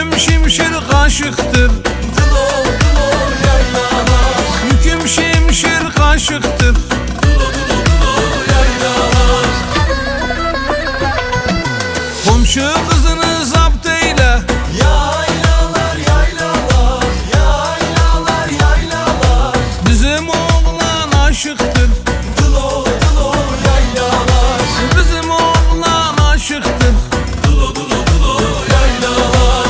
Yüküm şimşir kaşıktır, Dılo dılo yaylalar, yüküm şimşir kaşıktır. dılo dılo dılo yaylalar. Komşu kızını zapt eyle, Yaylalar yaylalar, yaylalar yaylalar, bizim oğlan aşıktır, dılo dılo yaylalar, bizim oğlan aşıktır. dılo dılo dılo yaylalar.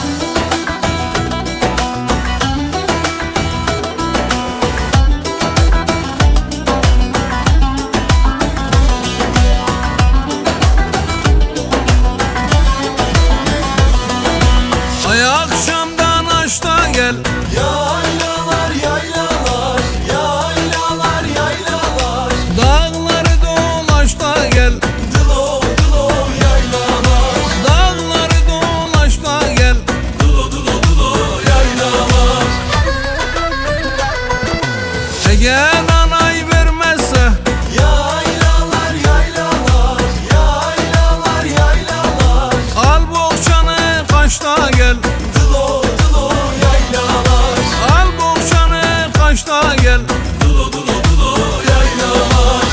Ay akşamdan aşta gel, Yaylalar yaylalar, yaylalar yaylalar, dağları dolaş da gel, dılo dılo yaylalar, dağları dolaş da gel. dılo dılo dılo yaylalar. Eğer anay vermezse Yaylalar yaylalar, yaylalar yaylalar, al bohçanı kaçta gel, dılo dılo yaylalar, al bohçanı kaçta gel. dılo dılo dılo yaylalar.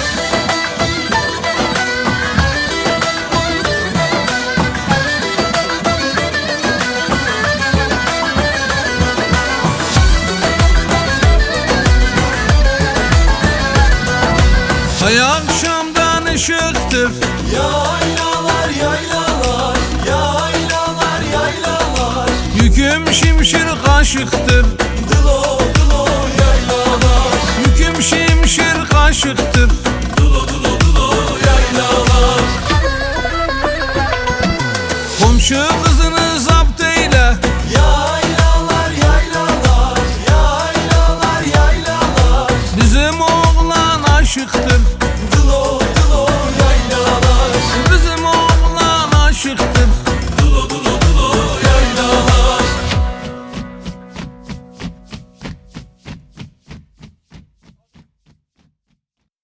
Ay akşamdan ışıktır, Yaylalar yaylalar, yaylalar yaylalar, yüküm şimşir kaşıktır, dılo dılo yaylalar, yüküm şimşir kaşıktır. dılo dılo dılo yaylalar. Komşu